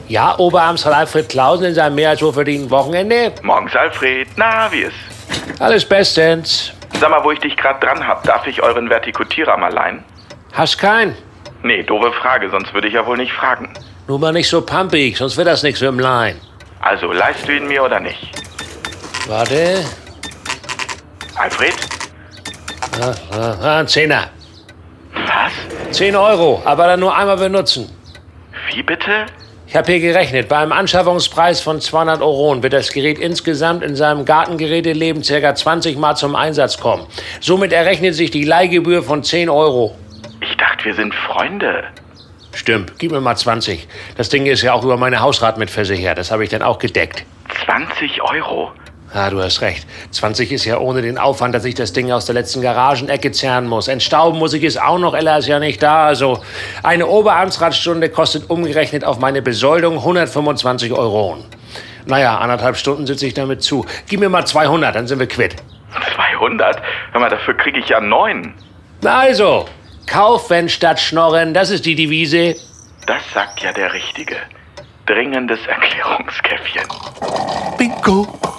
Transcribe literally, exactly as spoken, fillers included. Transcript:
Ja, Oberamtsrat Alfred Klausen in seinem mehr als wohlverdienten Wochenende. Morgens, Alfred. Na, wie ist? Alles bestens. Sag mal, wo ich dich gerade dran hab, darf ich euren Vertikutierer mal leihen? Hast keinen? Nee, doofe Frage, sonst würde ich ja wohl nicht fragen. Nur mal nicht so pumpig, sonst wird das nichts mit dem Leihen. Also, leihst du ihn mir oder nicht? Warte. Alfred? Ah, ah, ah, ein Zehner. Was? Zehn Euro, aber dann nur einmal benutzen. Wie bitte? Ich habe hier gerechnet. Bei einem Anschaffungspreis von zweihundert Euro wird das Gerät insgesamt in seinem Gartengeräteleben ca. zwanzig Mal zum Einsatz kommen. Somit errechnet sich die Leihgebühr von zehn Euro. Ich dachte, wir sind Freunde. Stimmt, gib mir mal zwanzig. Das Ding ist ja auch über meine Hausrat mit versichert. Das habe ich dann auch gedeckt. zwanzig Euro? Ah, du hast recht. zwanzig ist ja ohne den Aufwand, dass ich das Ding aus der letzten Garagenecke zerren muss. Entstauben muss ich es auch noch. Ella ist ja nicht da. Also eine Oberamtsratsstunde kostet umgerechnet auf meine Besoldung hundertfünfundzwanzig Euro. Naja, anderthalb Stunden sitze ich damit zu. Gib mir mal zweihundert, dann sind wir quitt. zweihundert? Hör mal, dafür kriege ich ja neun. Na also, kaufen statt schnorren, das ist die Devise. Das sagt ja der Richtige. Dringendes Erklärungskäffchen. Bingo.